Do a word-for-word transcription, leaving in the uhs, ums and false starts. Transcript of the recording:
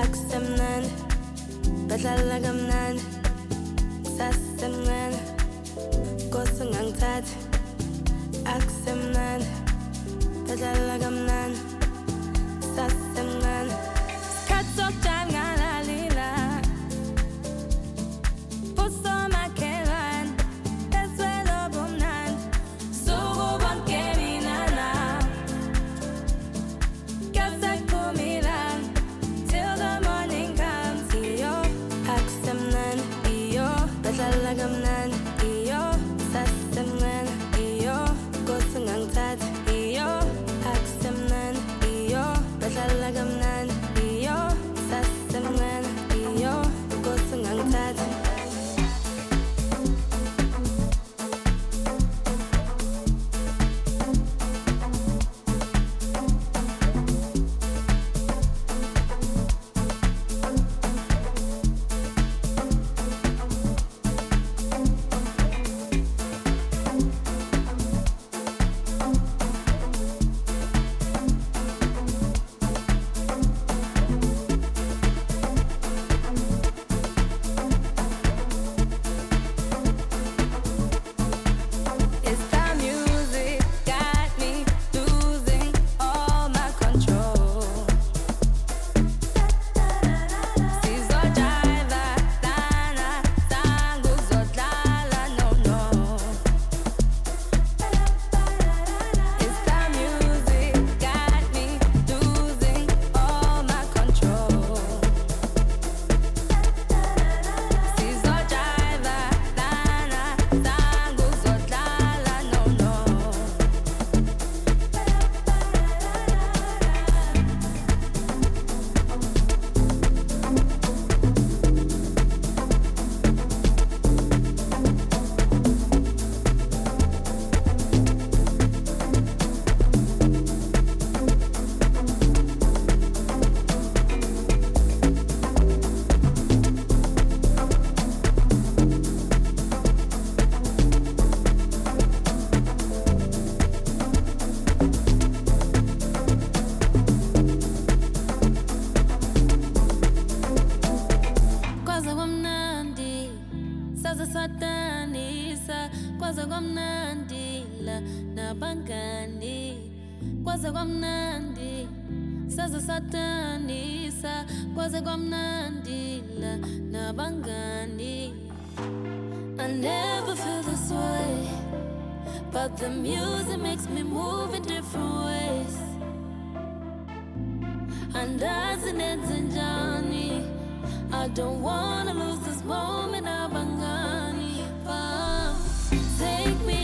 Akusemnandi, badlala kamnandi, sasemncane, Nkosi ungangithatha. Akusemnandi, badlala kamnandi, sasemncane. Isikhathi sokujama ngalalila, usomakhelwane, bezwela ubumnandi, suku bonke mina nawe, kuyosephuma ilanga, till the morning comes. Iyo, akusemnandi, iyo, badlala kamnandi, iyo, sasemncane, iyo, Nkosi ungangithatha. Iyo, akusemnandi, iyo, badlala kamnandi, iyo, sasemncane, iyo, Nkosi ungangithatha. It's the music got me losing all my control. Sizojiva lana zangu zodlala, no no. It's the music got me losing all my control. Sizojiva lana zangu zodlala, no no. Kwaze kwamnandi, saze sadanisa. Kwaze kwamnandi la nabangani. Kwaze kwamnandi, saze sadanisa. Kwaze kwamnandi la nabangani. I never feel this way, but the music makes me move in different ways. Andazi nenze njani, I don't wanna lose this moment, abangani. Ah, take me